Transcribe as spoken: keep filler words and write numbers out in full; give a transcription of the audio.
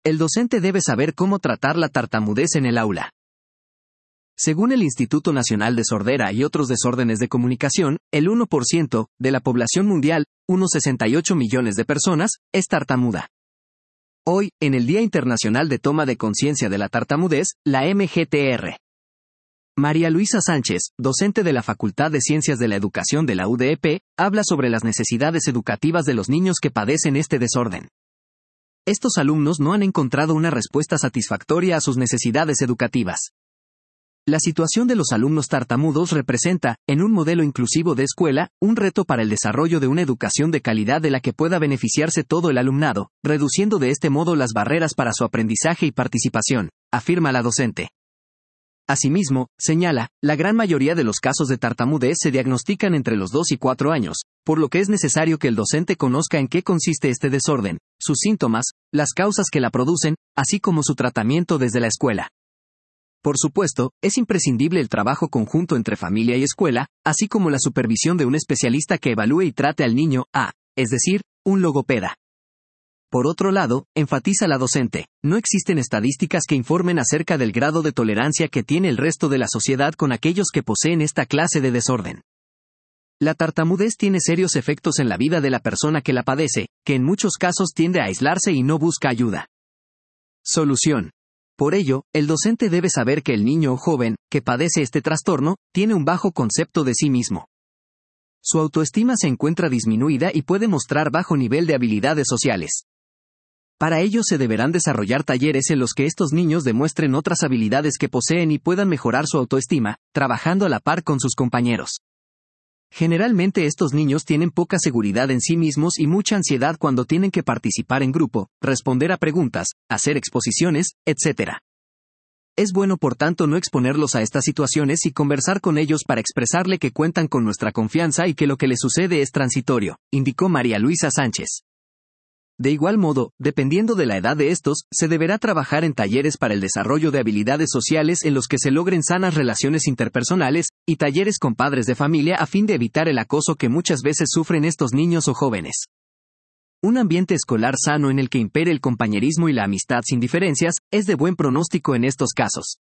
el docente debe saber cómo tratar la tartamudez en el aula. Según el Instituto Nacional de Sordera y otros desórdenes de comunicación, el uno por ciento de la población mundial, unos sesenta y ocho millones de personas, es tartamuda. Hoy, en el Día Internacional de Toma de Conciencia de la Tartamudez, la M G T R. María Luisa Sánchez, docente de la Facultad de Ciencias de la Educación de la U D E P, habla sobre las necesidades educativas de los niños que padecen este desorden. Estos alumnos no han encontrado una respuesta satisfactoria a sus necesidades educativas. La situación de los alumnos tartamudos representa, en un modelo inclusivo de escuela, un reto para el desarrollo de una educación de calidad de la que pueda beneficiarse todo el alumnado, reduciendo de este modo las barreras para su aprendizaje y participación, afirma la docente. Asimismo, señala, la gran mayoría de los casos de tartamudez se diagnostican entre los dos y cuatro años, por lo que es necesario que el docente conozca en qué consiste este desorden, sus síntomas, las causas que la producen, así como su tratamiento desde la escuela. Por supuesto, es imprescindible el trabajo conjunto entre familia y escuela, así como la supervisión de un especialista que evalúe y trate al niño, a, es decir, un logopeda. Por otro lado, enfatiza la docente, no existen estadísticas que informen acerca del grado de tolerancia que tiene el resto de la sociedad con aquellos que poseen esta clase de desorden. La tartamudez tiene serios efectos en la vida de la persona que la padece, que en muchos casos tiende a aislarse y no busca ayuda. Solución. Por ello, el docente debe saber que el niño o joven, que padece este trastorno, tiene un bajo concepto de sí mismo. Su autoestima se encuentra disminuida y puede mostrar bajo nivel de habilidades sociales. Para ello se deberán desarrollar talleres en los que estos niños demuestren otras habilidades que poseen y puedan mejorar su autoestima, trabajando a la par con sus compañeros. Generalmente estos niños tienen poca seguridad en sí mismos y mucha ansiedad cuando tienen que participar en grupo, responder a preguntas, hacer exposiciones, etcétera. Es bueno por tanto no exponerlos a estas situaciones y conversar con ellos para expresarle que cuentan con nuestra confianza y que lo que les sucede es transitorio, indicó María Luisa Sánchez. De igual modo, dependiendo de la edad de estos, se deberá trabajar en talleres para el desarrollo de habilidades sociales en los que se logren sanas relaciones interpersonales, y talleres con padres de familia a fin de evitar el acoso que muchas veces sufren estos niños o jóvenes. Un ambiente escolar sano en el que impere el compañerismo y la amistad sin diferencias, es de buen pronóstico en estos casos.